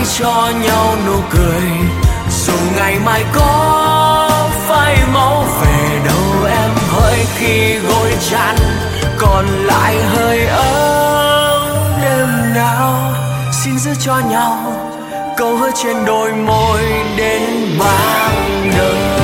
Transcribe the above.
cho nhau nụ cười, dù ngày mai có phai máu về đâu em hỡi, khi gối chăn còn lại hơi ấm. Đêm nào xin giữ cho nhau câu hứa trên đôi môi đến bao đời.